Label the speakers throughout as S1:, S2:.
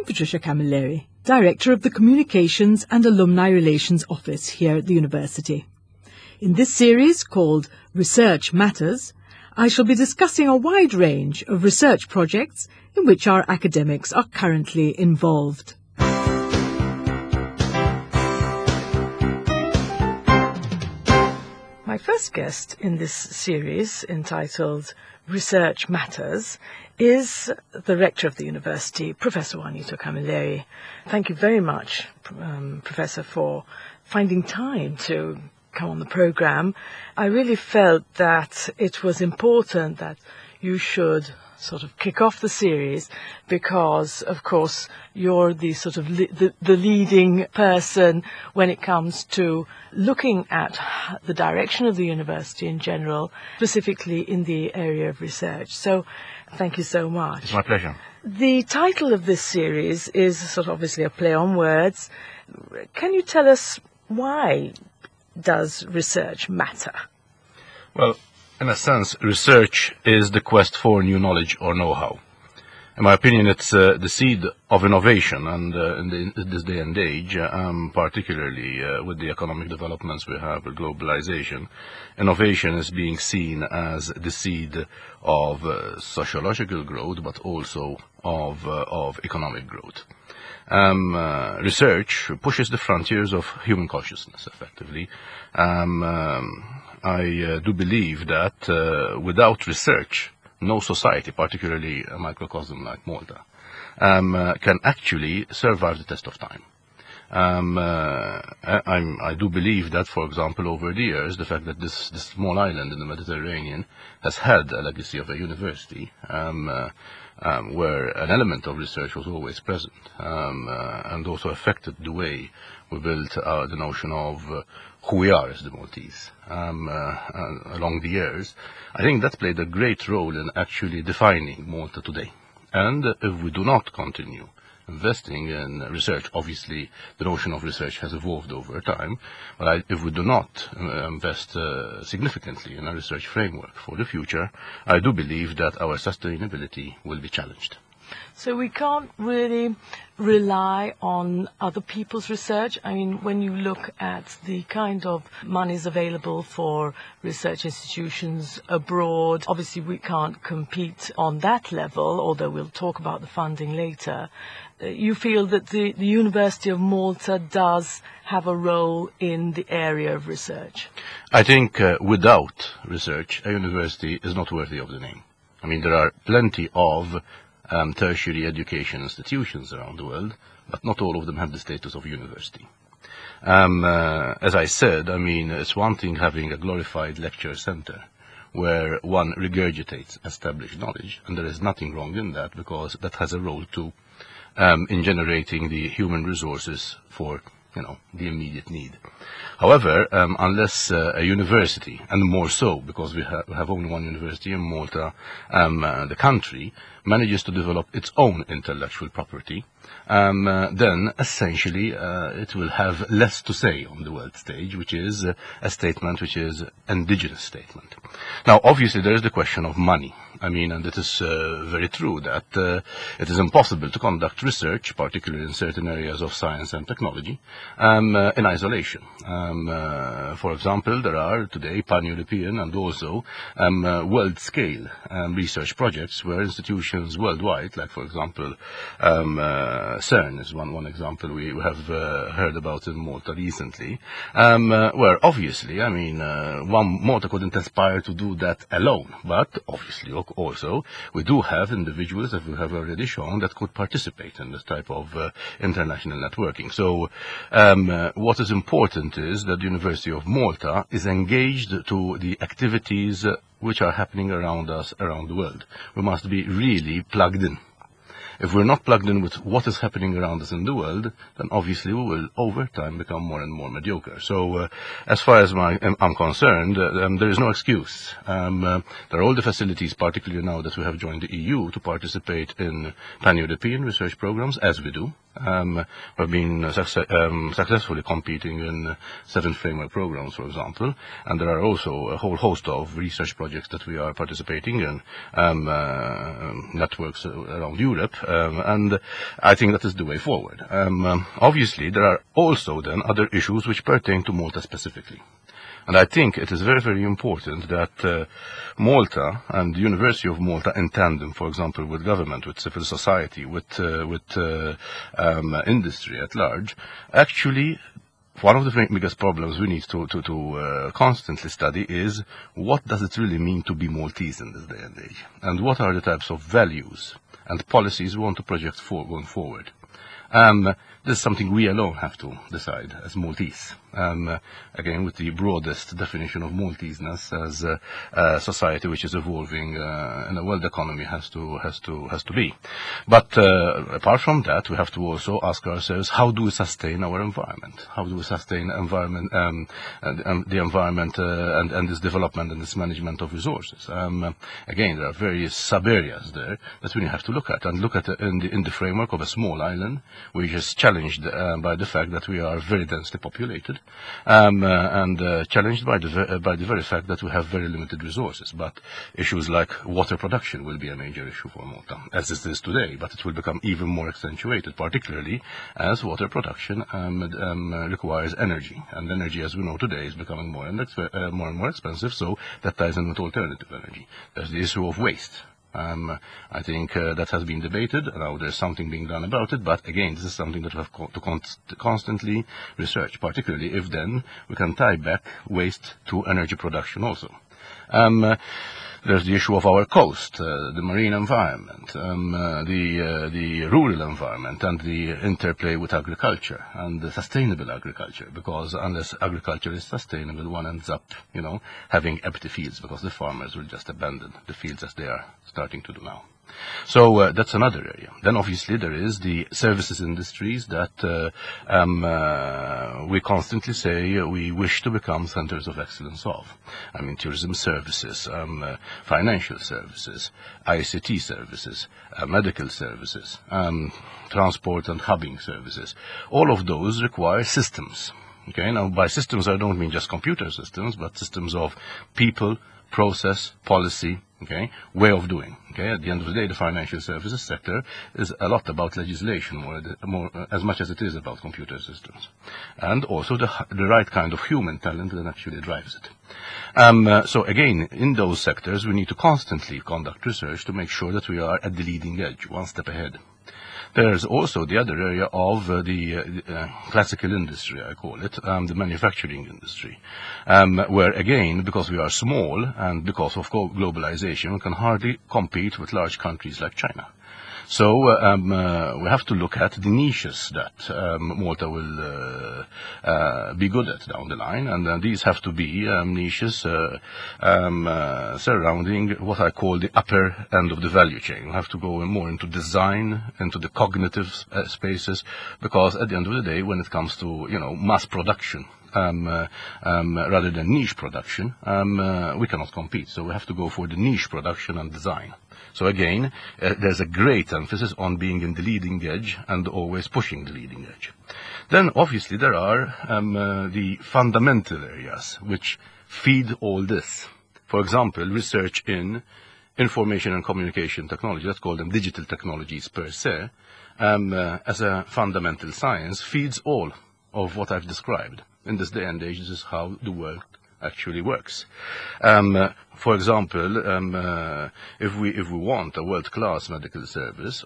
S1: Patricia Camilleri, Director of the Communications and Alumni Relations Office here at the University. In this series, called Research Matters, I shall be discussing a wide range of research projects in which our academics are currently involved. My first guest in this series, entitled Research Matters, is the Rector of the University, Professor Juanito Camilleri. Thank you very much, Professor, for finding time to come on the programme. I really felt that it was important that you should sort of kick off the series because, of course, you're the sort of the leading person when it comes to looking at the direction of the university in general, specifically in the area of research. So thank you so much.
S2: It's my pleasure.
S1: The title of this series is sort of obviously a play on words. Can you tell us why does research matter?
S2: Well, in a sense, research is the quest for new knowledge or know-how. In my opinion, it's the seed of innovation, and in this day and age, particularly with the economic developments we have with globalization, innovation is being seen as the seed of sociological growth, but also of economic growth. Research pushes the frontiers of human consciousness, effectively. I do believe that without research, no society, particularly a microcosm like Malta, can actually survive the test of time. I do believe that, for example, over the years, the fact that this small island in the Mediterranean has had a legacy of a university, where an element of research was always present, and also affected the way we built the notion of who we are as the Maltese along the years. I think that played a great role in actually defining Malta today. And if we do not continue investing in research, obviously the notion of research has evolved over time, but if we do not invest significantly in a research framework for the future, I do believe that our sustainability will be challenged.
S1: So we can't really rely on other people's research. I mean, when you look at the kind of monies available for research institutions abroad, obviously we can't compete on that level, although we'll talk about the funding later. You feel that the University of Malta does have a role in the area of research?
S2: I think without research, a university is not worthy of the name. I mean, there are plenty of tertiary education institutions around the world, but not all of them have the status of university. As I said, I mean, it's one thing having a glorified lecture center where one regurgitates established knowledge, and there is nothing wrong in that because that has a role too in generating the human resources for the immediate need. However, unless a university, and more so because we have only one university in Malta, the country manages to develop its own intellectual property, then essentially it will have less to say on the world stage, which is a statement which is indigenous statement. Now, obviously, there is the question of money. I mean, and it is very true that it is impossible to conduct research, particularly in certain areas of science and technology, in isolation. For example, there are today pan-European and also world-scale research projects where institutions worldwide, like for example CERN is one example we have heard about in Malta recently, where obviously, I mean, Malta couldn't aspire to do that alone, but obviously also we do have individuals, as we have already shown, that could participate in this type of international networking. So what is important is that the University of Malta is engaged to the activities which are happening around us, around the world. We must be really plugged in. If we're not plugged in with what is happening around us in the world, then obviously we will, over time, become more and more mediocre. So, as far as I'm concerned, there is no excuse. There are all the facilities, particularly now that we have joined the EU, to participate in pan-European research programs, as we do. We've been successfully competing in 7 framework programs, for example, and there are also a whole host of research projects that we are participating in, networks around Europe, and I think that is the way forward. Obviously, there are also then other issues which pertain to Malta specifically. And I think it is very, very important that Malta and the University of Malta in tandem, for example, with government, with civil society, with industry at large, actually one of the biggest problems we need to constantly study is what does it really mean to be Maltese in this day and age, and what are the types of values and policies we want to project going forward. This is something we alone have to decide as Maltese. Again, with the broadest definition of Malteseness as a society which is evolving in a world economy has to be. But apart from that, we have to also ask ourselves, how do we sustain our environment? How do we sustain the environment and this development and this management of resources? Again, there are various sub-areas there that we have to look at, and look at in the framework of a small island, which is challenged by the fact that we are very densely populated, and challenged by the very fact that we have very limited resources. But issues like water production will be a major issue for Malta, as it is today, but it will become even more accentuated, particularly as water production requires energy, and energy, as we know today, is becoming more and more expensive, so that ties in with alternative energy. There's the issue of waste. I think that has been debated. Now there's something being done about it, but again, this is something that we have to constantly research, particularly if then we can tie back waste to energy production also. There's the issue of our coast, the marine environment, the rural environment, and the interplay with agriculture and the sustainable agriculture, because unless agriculture is sustainable, one ends up, having empty fields, because the farmers will just abandon the fields as they are starting to do now. So that's another area. Then obviously there is the services industries that we constantly say we wish to become centers of excellence of. I mean, tourism services, financial services, ICT services, medical services, transport and hubbing services. All of those require systems. Okay, now by systems I don't mean just computer systems, but systems of people, process, policy, way of doing. At the end of the day, the financial services sector is a lot about legislation, more as much as it is about computer systems, and also the right kind of human talent that actually drives it. So again, in those sectors, we need to constantly conduct research to make sure that we are at the leading edge, one step ahead. There's also the other area of the classical industry, I call it, the manufacturing industry, where again, because we are small and because of globalization, we can hardly compete with large countries like China. So we have to look at the niches that Malta will be good at down the line, and these have to be niches surrounding what I call the upper end of the value chain. We have to go more into design, into the cognitive spaces, because at the end of the day, when it comes to mass production, rather than niche production, we cannot compete. So we have to go for the niche production and design. So again, there's a great emphasis on being in the leading edge and always pushing the leading edge. Then obviously there are the fundamental areas which feed all this. For example, research in information and communication technology, let's call them digital technologies per se, as a fundamental science, feeds all of what I've described. In this day and age, this is how the world actually works. For example, if we want a world-class medical service,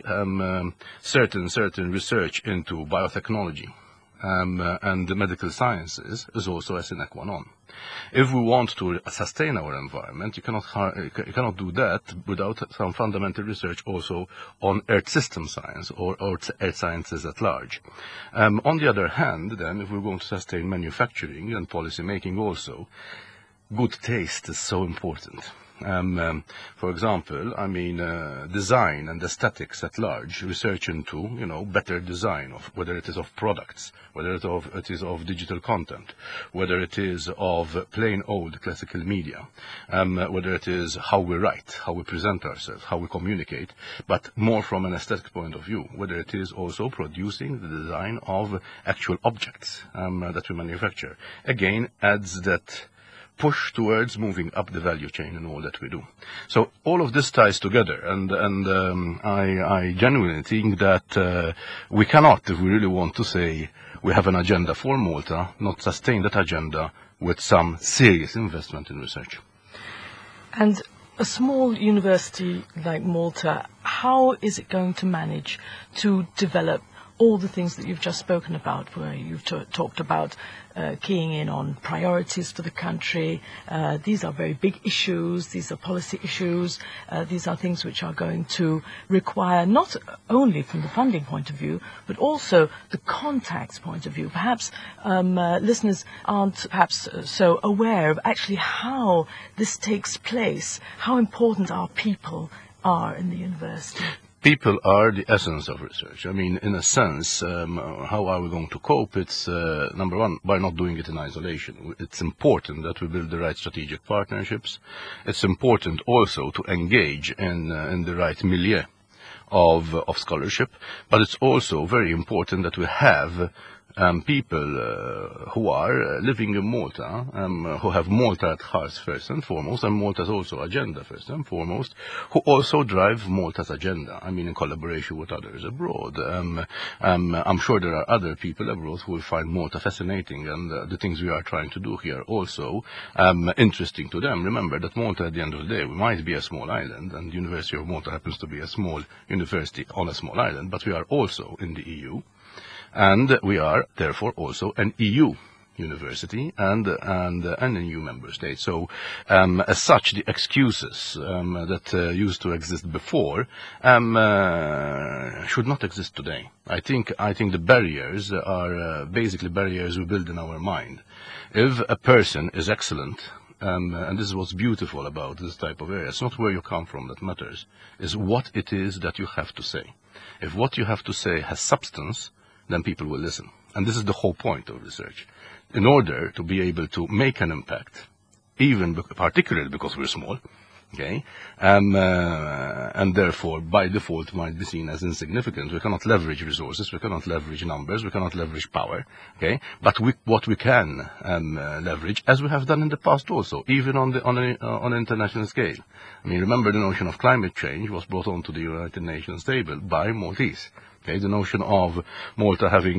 S2: certain research into biotechnology and the medical sciences is also a sine qua non. If we want to sustain our environment, you cannot do that without some fundamental research also on Earth system science or Earth sciences at large. On the other hand, then, if we're going to sustain manufacturing and policy making also, good taste is so important. For example, I mean, design and aesthetics at large, research into, better design of whether it is of products, whether it is of digital content, whether it is of plain old classical media, whether it is how we write, how we present ourselves, how we communicate, but more from an aesthetic point of view, whether it is also producing the design of actual objects that we manufacture. Again, adds that push towards moving up the value chain in all that we do. So all of this ties together, and I genuinely think that we cannot, if we really want to say we have an agenda for Malta, not sustain that agenda with some serious investment in research.
S1: And a small university like Malta, how is it going to manage to develop all the things that you've just spoken about, where you've talked about keying in on priorities for the country? These are very big issues. These are policy issues. These are things which are going to require not only from the funding point of view, but also the contacts point of view. Perhaps listeners aren't perhaps so aware of actually how this takes place, how important our people are in the university.
S2: People are the essence of research. I mean, in a sense, how are we going to cope? It's, number one, by not doing it in isolation. It's important that we build the right strategic partnerships. It's important also to engage in the right milieu of scholarship. But it's also very important that we have people who are living in Malta, who have Malta at heart first and foremost, and Malta's also agenda first and foremost, who also drive Malta's agenda, I mean in collaboration with others abroad. I'm sure there are other people abroad who will find Malta fascinating, and the things we are trying to do here also interesting to them. Remember that Malta, at the end of the day, we might be a small island, and the University of Malta happens to be a small university on a small island, but we are also in the EU. And we are, therefore, also an EU university and an EU member state. So, as such, the excuses that used to exist before should not exist today. I think the barriers are basically barriers we build in our mind. If a person is excellent, and this is what's beautiful about this type of area, it's not where you come from that matters, it's what it is that you have to say. If what you have to say has substance, then people will listen. And this is the whole point of research. In order to be able to make an impact, even particularly because we're small, okay, and therefore by default might be seen as insignificant. We cannot leverage resources, we cannot leverage numbers, we cannot leverage power, okay, but what we can leverage, as we have done in the past also, even on an international scale. I mean, remember the notion of climate change was brought onto the United Nations table by Maltese. Okay, the notion of Malta having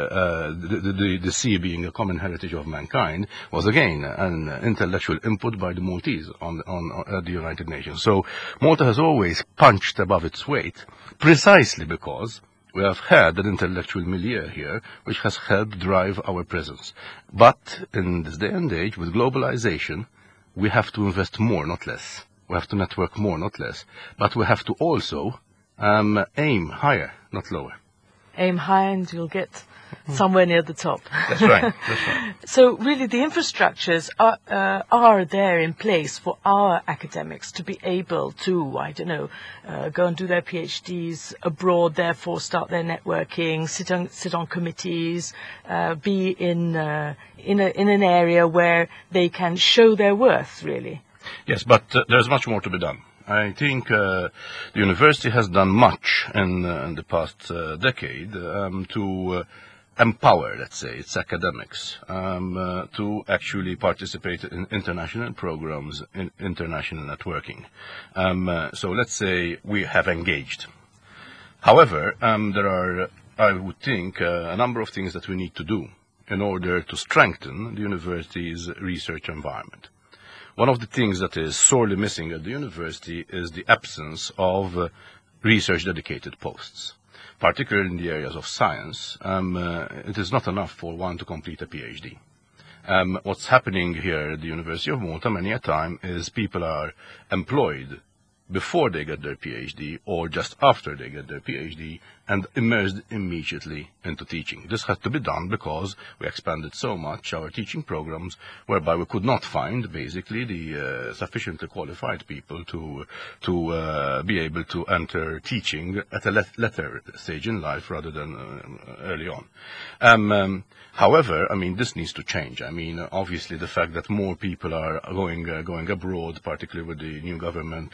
S2: the sea being a common heritage of mankind was again an intellectual input by the Maltese on the United Nations. So Malta has always punched above its weight, precisely because we have had an intellectual milieu here which has helped drive our presence. But in this day and age, with globalization, we have to invest more, not less. We have to network more, not less. But we have to also aim higher, not lower.
S1: Aim high and you'll get somewhere near the top.
S2: That's right. That's right.
S1: So really the infrastructures are there in place for our academics to be able to, I don't know, go and do their PhDs abroad, therefore start their networking, sit on committees, be in an area where they can show their worth, really.
S2: Yes, but there's much more to be done. I think the university has done much in the past decade to empower, let's say, its academics to actually participate in international programs, in international networking. So let's say we have engaged. However, there are, I would think, a number of things that we need to do in order to strengthen the university's research environment. One of the things that is sorely missing at the university is the absence of research-dedicated posts. Particularly in the areas of science, it is not enough for one to complete a PhD. What's happening here at the University of Malta many a time is people are employed before they get their PhD or just after they get their PhD and immersed immediately into teaching. This had to be done because we expanded so much our teaching programs whereby we could not find basically the sufficiently qualified people to be able to enter teaching at a later stage in life rather than early on. However, I mean, this needs to change. I mean, obviously the fact that more people are going abroad, particularly with the new government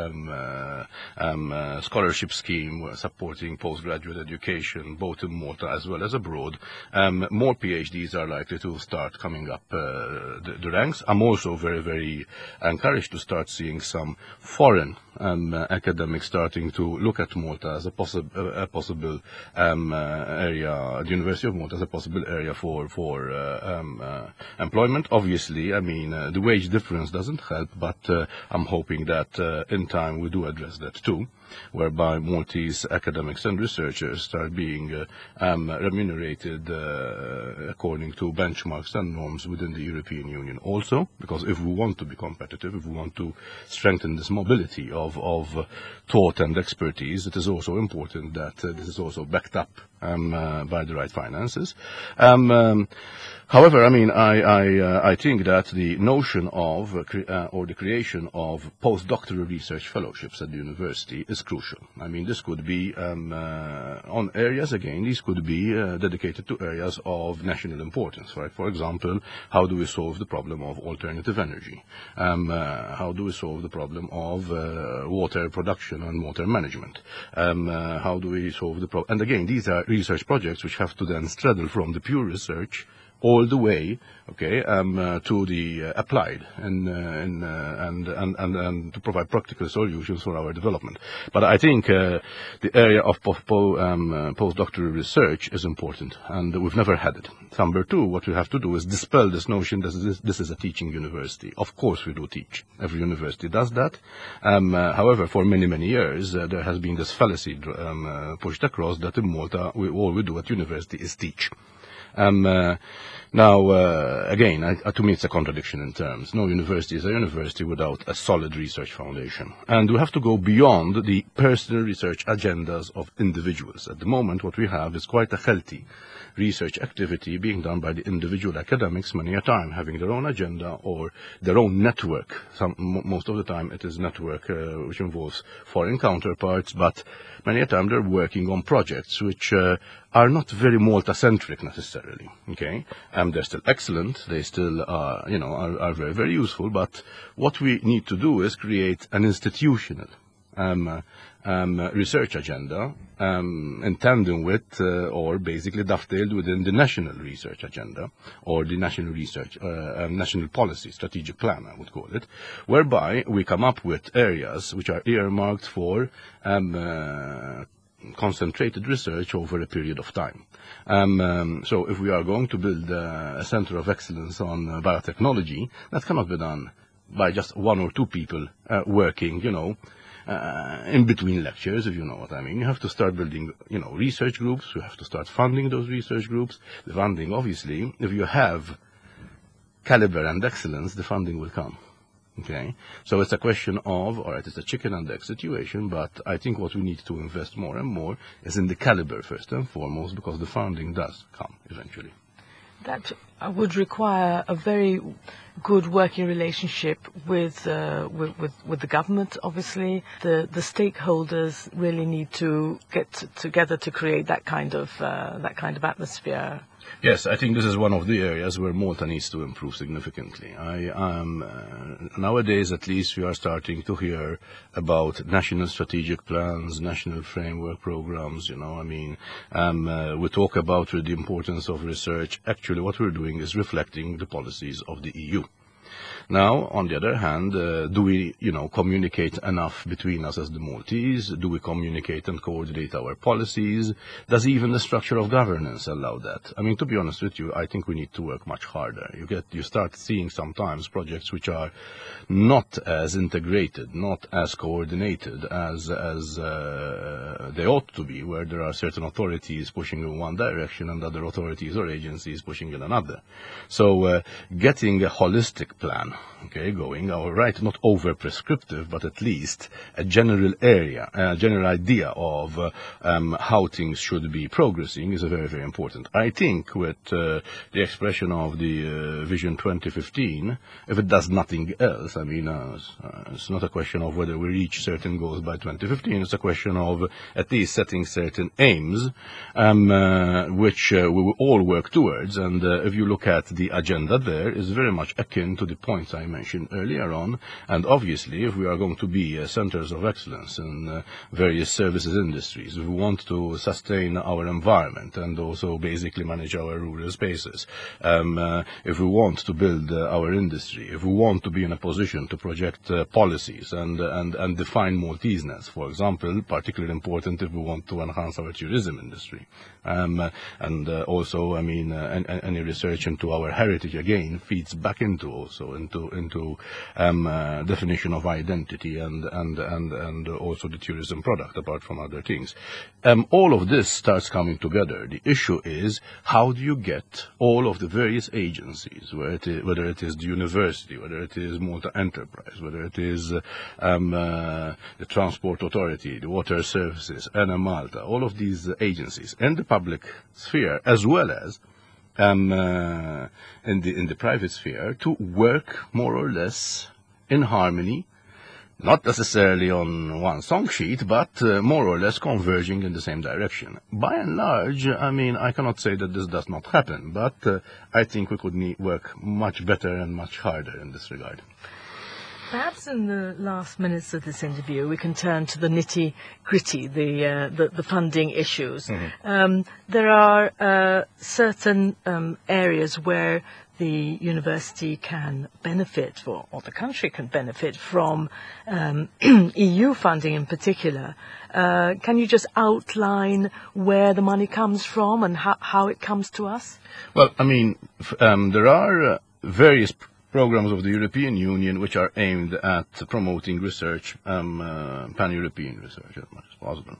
S2: scholarship scheme supporting postgraduate education, both in Malta as well as abroad, more PhDs are likely to start coming up the ranks. I'm also very, very encouraged to start seeing some foreign academics starting to look at Malta as a possible area, the University of Malta as a possible area for employment. Obviously, I mean, the wage difference doesn't help, but I'm hoping that in time we do address that too, whereby Maltese academics and researchers start being remunerated according to benchmarks and norms within the European Union also, because if we want to be competitive, if we want to strengthen this mobility of thought and expertise, it is also important that this is also backed up by the right finances. However, I mean, I think that the notion of or the creation of postdoctoral research fellowships at the university is crucial. I mean, this could be on areas, again, these could be dedicated to areas of national importance, right? For example, how do we solve the problem of alternative energy? How do we solve the problem of water production and water management? How do we solve the problem? And again, these are research projects which have to then straddle from the pure research all the way, okay, to the applied and to provide practical solutions for our development. But I think the area of postdoctoral research is important, and we've never had it. Number two, what we have to do is dispel this notion that this is a teaching university. Of course we do teach. Every university does that. However, for many, many years, there has been this fallacy pushed across that in Malta, all we do at university is teach. Now, again, to me it's a contradiction in terms. No university is a university without a solid research foundation. And we have to go beyond the personal research agendas of individuals. At the moment, what we have is quite a healthy research activity being done by the individual academics, many a time having their own agenda or their own network. Most of the time it is network which involves foreign counterparts, but many a time they're working on projects which are not very Malta-centric necessarily. Okay, they're still excellent. They still are very, very useful. But what we need to do is create an institutional research agenda in tandem with or basically dovetailed within the national research agenda or the national research national policy strategic plan, I would call it, whereby we come up with areas which are earmarked for concentrated research over a period of time. So if we are going to build a center of excellence on biotechnology, that cannot be done by just one or two people working, in between lectures, if you know what I mean. You have to start building, research groups. You have to start funding those research groups. The funding, obviously, if you have caliber and excellence, the funding will come. Okay, so it's a question of, all right, it's a chicken and egg situation, but I think what we need to invest more and more is in the caliber first and foremost, because the funding does come eventually.
S1: That would require a very good working relationship with the government. Obviously, the stakeholders really need to get together to create that kind of atmosphere.
S2: Yes, I think this is one of the areas where Malta needs to improve significantly. Nowadays, at least, we are starting to hear about national strategic plans, national framework programs. We talk about the importance of research. Actually, what we're doing is reflecting the policies of the EU. Now, on the other hand, do we, communicate enough between us as the Maltese? Do we communicate and coordinate our policies? Does even the structure of governance allow that? I mean, to be honest with you, I think we need to work much harder. You start seeing sometimes projects which are not as integrated, not as coordinated as they ought to be, where there are certain authorities pushing in one direction and other authorities or agencies pushing in another. So, getting a holistic plan direction, okay, going, or right, not over-prescriptive, but at least a general area, a general idea of how things should be progressing is a very, very important. I think with the expression of the Vision 2015, if it does nothing else, I mean, it's not a question of whether we reach certain goals by 2015, it's a question of at least setting certain aims, which we will all work towards. And if you look at the agenda there, is very much akin to the points I mentioned earlier on. And obviously, if we are going to be centers of excellence in various services industries, if we want to sustain our environment and also basically manage our rural spaces, if we want to build our industry, if we want to be in a position to project policies and define Malteseness, for example, particularly important if we want to enhance our tourism industry. And also, I mean, any research into our heritage again feeds back into definition of identity and also the tourism product, apart from other things. All of this starts coming together. The issue is, how do you get all of the various agencies, whether it is the university, whether it is Malta Enterprise, whether it is the Transport Authority, the Water Services, Enel Malta, all of these agencies in the public sphere as well as in the private sphere, to work more or less in harmony, not necessarily on one song sheet, but more or less converging in the same direction. By and large, I mean, I cannot say that this does not happen, but I think we could work much better and much harder in this regard.
S1: Perhaps in the last minutes of this interview, we can turn to the nitty-gritty, the funding issues. Mm-hmm. There are certain areas where the university can benefit, or the country can benefit from EU funding in particular. Can you just outline where the money comes from and how it comes to us?
S2: Well, I mean, there are various programs of the European Union which are aimed at promoting research, pan-European research as much as possible.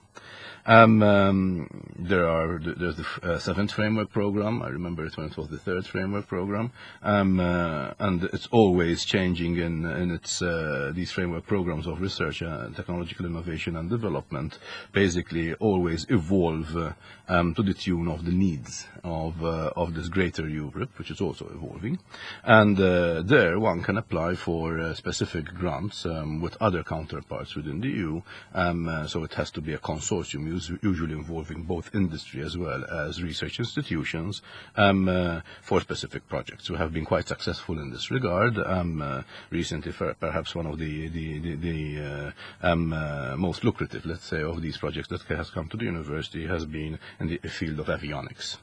S2: There's the 7th framework program. I remember it when it was the 3rd framework program, and it's always changing in its these framework programs of research, technological innovation and development. Basically, always evolve to the tune of the needs of this greater Europe, which is also evolving. And there, one can apply for specific grants with other counterparts within the EU. So it has to be a consortium, usually involving both industry as well as research institutions, for specific projects. We have been quite successful in this regard. Recently, perhaps one of the most lucrative, let's say, of these projects that has come to the university has been in the field of avionics.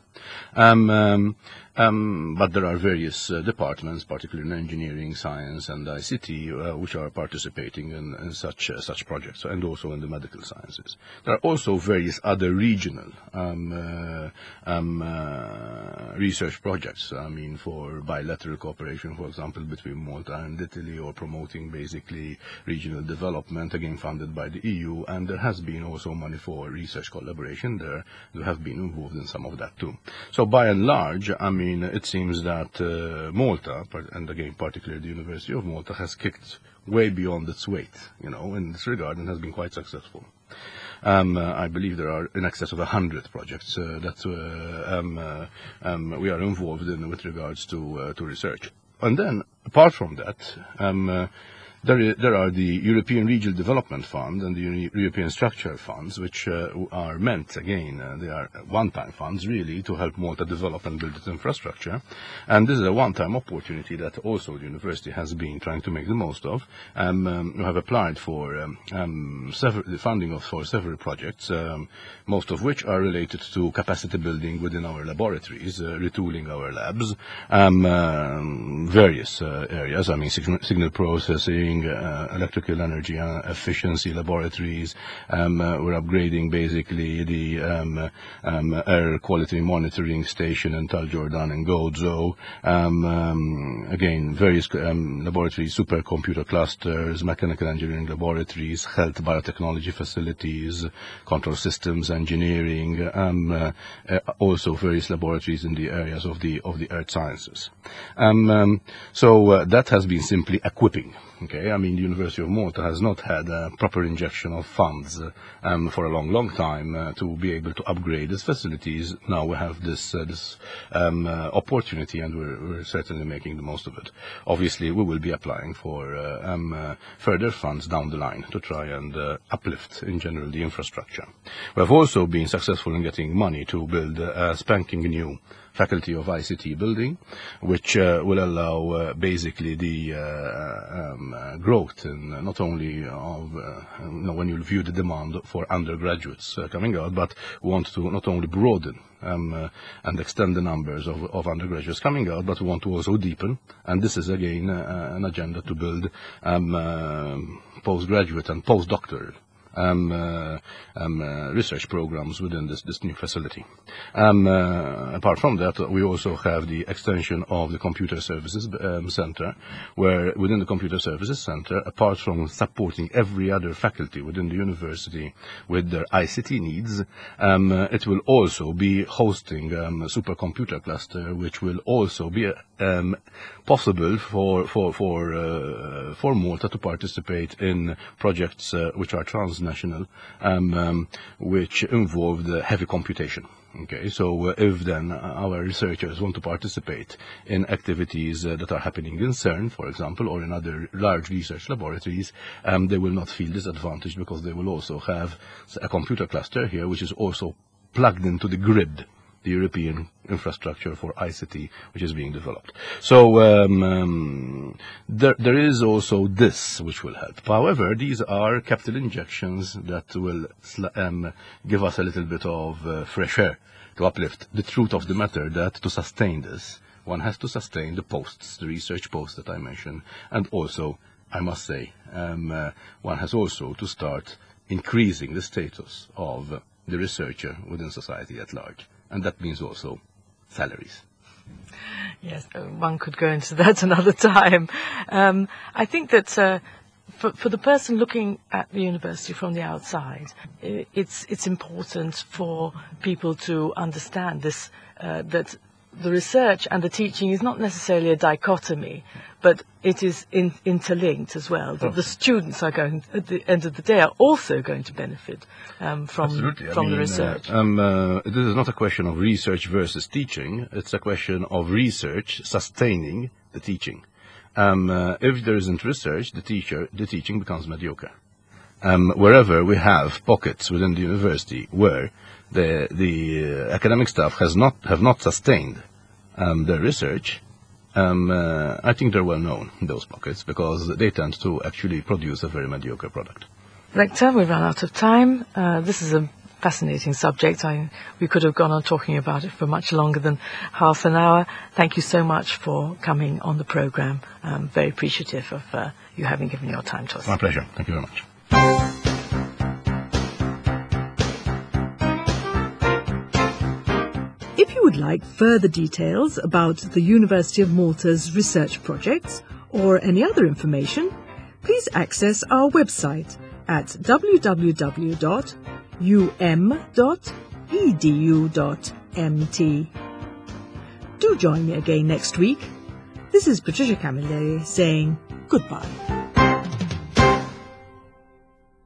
S2: But there are various departments, particularly in engineering, science, and ICT, which are participating in such projects, and also in the medical sciences. There are also various other regional research projects. I mean, for bilateral cooperation, for example, between Malta and Italy, or promoting basically regional development, again funded by the EU. And there has been also money for research collaboration there. We have been involved in some of that too. So by and large, I mean, it seems that Malta, and again particularly the University of Malta, has kicked way beyond its weight, in this regard, and has been quite successful. I believe there are in excess of 100 projects that we are involved in with regards to research. And then, apart from that, there are the European Regional Development Fund and the European Structural Funds, which are meant, again, they are one-time funds, really, to help Malta develop and build its infrastructure. And this is a one-time opportunity that also the university has been trying to make the most of. We have applied for the funding for several projects, most of which are related to capacity building within our laboratories, retooling our labs, various areas, I mean, signal processing, doing electrical energy efficiency laboratories. We're upgrading basically the air quality monitoring station in Tal Jordan and Gozo. Again, various laboratories, supercomputer clusters, mechanical engineering laboratories, health biotechnology facilities, control systems engineering, also various laboratories in the areas of the earth sciences. So that has been simply equipping. Okay, I mean, the University of Malta has not had a proper injection of funds for a long time to be able to upgrade its facilities. Now we have this opportunity, and we're certainly making the most of it. Obviously, we will be applying for further funds down the line to try and uplift, in general, the infrastructure. We have also been successful in getting money to build a spanking new Faculty of ICT building, which will allow basically the growth in not only of when you view the demand for undergraduates coming out, but we want to not only broaden and extend the numbers of undergraduates coming out, but we want to also deepen, and this is again an agenda to build postgraduate and postdoctoral research programs within this new facility. Apart from that, we also have the extension of the Computer Services Center, where within the Computer Services Center, apart from supporting every other faculty within the university with their ICT needs, it will also be hosting a supercomputer cluster, which will also be possible for Malta to participate in projects which are transnational, which involve the heavy computation. Okay, so if then our researchers want to participate in activities that are happening in CERN, for example, or in other large research laboratories, they will not feel disadvantaged because they will also have a computer cluster here, which is also plugged into the grid, the European infrastructure for ICT, which is being developed. So there is also this which will help. However, these are capital injections that will give us a little bit of fresh air to uplift. The truth of the matter that to sustain this, one has to sustain the posts, the research posts that I mentioned, and also, I must say, one has also to start increasing the status of the researcher within society at large. And that means also salaries.
S1: Yes, one could go into that another time. I think that for the person looking at the university from the outside, it's important for people to understand this, that the research and the teaching is not necessarily a dichotomy, but it is interlinked as well. That the students are going, at the end of the day, are also going to benefit from the research.
S2: This is not a question of research versus teaching. It's a question of research sustaining the teaching. If there isn't research, the teaching becomes mediocre. Wherever we have pockets within the university where the academic staff have not sustained their research, I think they're well known, those pockets, because they tend to actually produce a very mediocre product.
S1: Rector, we've run out of time. This is a fascinating subject. We could have gone on talking about it for much longer than half an hour. Thank you so much for coming on the programme. I'm very appreciative of you having given your time to us.
S2: My pleasure. Thank you very much.
S1: If you would like further details about the University of Malta's research projects or any other information, please access our website at www.um.edu.mt. Do join me again next week. This is Patricia Camilleri saying goodbye.